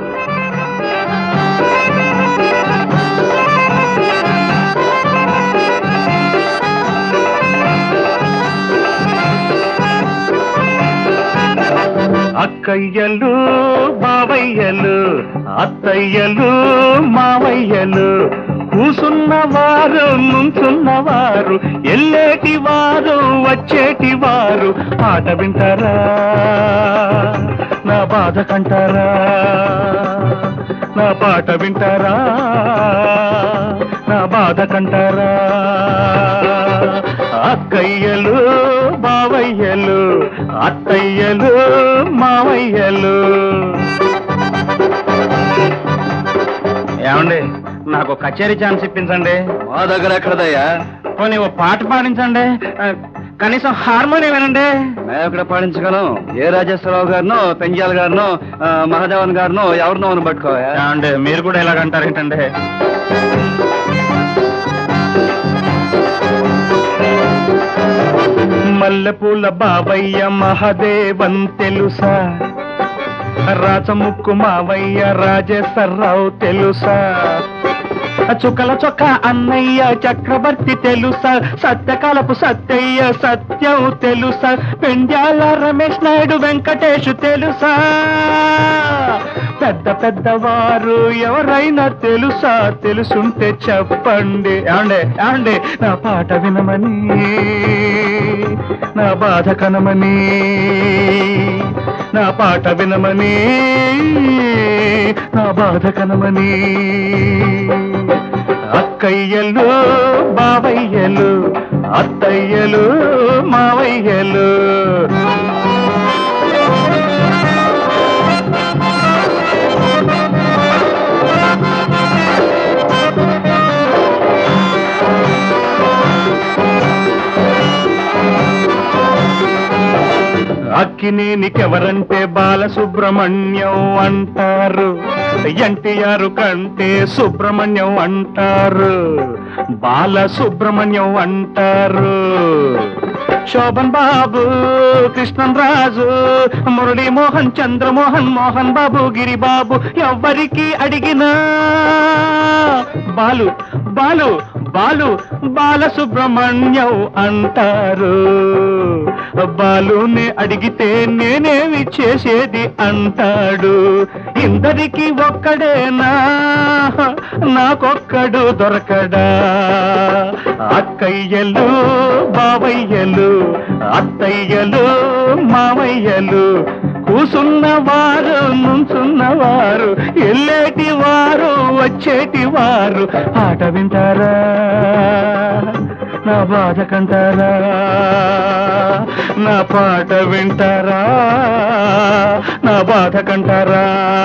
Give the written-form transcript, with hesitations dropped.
అక్కయ్యలు బావయ్యలు అత్తయ్యలు మావయ్యలు కూసున్నవారు నుంచున్నవారు ఎల్లేటి వారు వచ్చేటి వారు పాట వింటారా నా బాధ కంటారా నా పాట వింటారా నా బాధ కంటారా అక్కయ్యలు బావయ్యలు అత్తయ్యలు మావయ్యలు. ఏమండి నాకు కచేరీ ఛాన్స్ ఇప్పించండి. మా దగ్గర ఎక్కడదయ్యా? పోనీ ఓ పాట పాడించండి, కనీసం హార్మోనియం వినండి. మేము ఎక్కడ పాడించగలం? ఏ రాజేశ్వరరావు గారినో పెంజాల్ గారినో మహాదేవన్ గారినో ఎవరినో అని పట్టుకోవా? ఏమండి మీరు కూడా ఇలాగంటారు ఏంటండి? మల్లెపూల బావయ్య మహాదేవన్ తెలుసా, రాచముక్కు మావయ్య రాజేశ్వరరావు తెలుసా, చుక్కల చొక్క అన్నయ్య చక్రవర్తి తెలుసా, సత్యకాలపు సత్యయ్య సత్యం తెలుసా, పెండ్యాల రమేష్ నాయుడు వెంకటేష్ తెలుసా, పెద్ద పెద్దవారు ఎవరైనా తెలుసా? తెలుసుంటే చెప్పండి. ఏమండి నా పాట వినమని, నా బాధ కనమని, నా పాట వినమని, నా బాధ కనమని. అక్కయ్యలు బావయ్యలు అత్తయ్యలు మావయ్యలు. అక్కినేనికెవరంటే బాలసుబ్రహ్మణ్యం అంటారు, ఎన్టీఆర్ కంటే సుబ్రహ్మణ్యం అంటారు, బాలసుబ్రహ్మణ్యం అంటారు. శోభన్ బాబు కృష్ణన్ రాజు మురళీ మోహన్ చంద్రమోహన్ మోహన్ బాబు గిరిబాబు ఎవ్వరికి అడిగినా బాలు బాలు బాలు బాలసుబ్రహ్మణ్యం అంటారు. బాలుని అడిగితే నేనేమి చేసేది అంటాడు. ఇందరికి ఒక్కడేనా, నాకొక్కడు దొరకడా? అక్కయ్యలు బావయ్యలు అత్తయ్యలు మావయ్యలు కూసున్నవారు నుంచున్నవారు ఎల్లేటి వారు వచ్చేటి వారు ఆట వింటారా? నా బాధ కంటారా? నా పాట వింటారా? నా బాధ కంటారా?